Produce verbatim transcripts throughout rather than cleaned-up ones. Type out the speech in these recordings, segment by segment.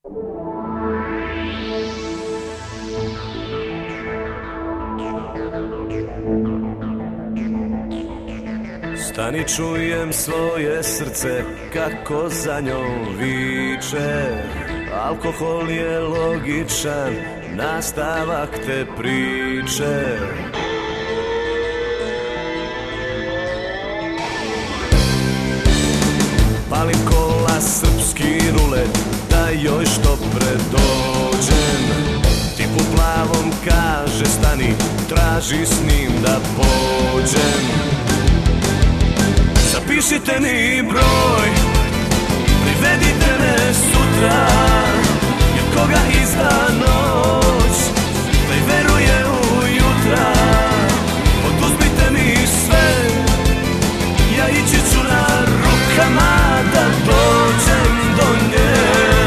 Stani, čujem svoje srce kako za njom viče. Alkohol je logičan nastavak te priče. Palim kola, srpski rulet, da joj što predođem. Tip u plavom kaže stani, traži s njim da pođem. Zapišite mi broj, privedite me sutra, jer koga izda noć, taj veruje u jutra. Oduzmite mi sve, ja ići ću na rukama da dođem do nje.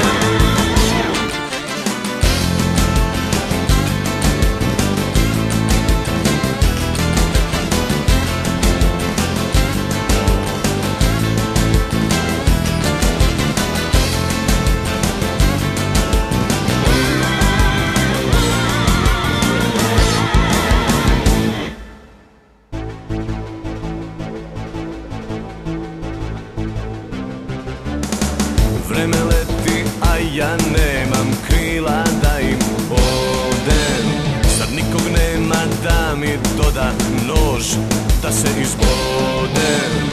Vreme leti, a ja nemam krila da im odem. Sad nikog nema da mi doda nož da se izbodem.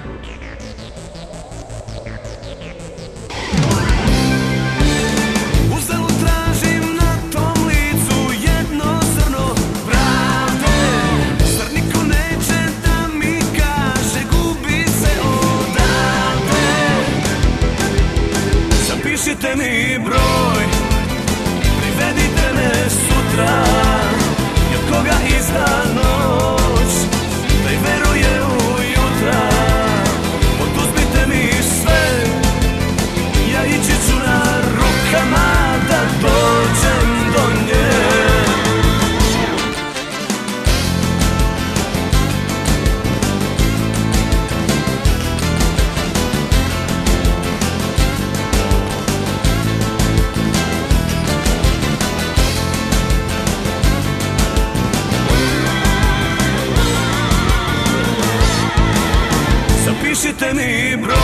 Uzalud tražim na tom licu jedno zrno pravde. Zar niko neće da mi kaže gubi se odavde. Zapišite mi broj, privedite me sutra, jer koga izda noć, taj veruje u jutra. Oduzmite mi sve, ja ići ću na rukama da dođem do nje. Zapišite mi broj,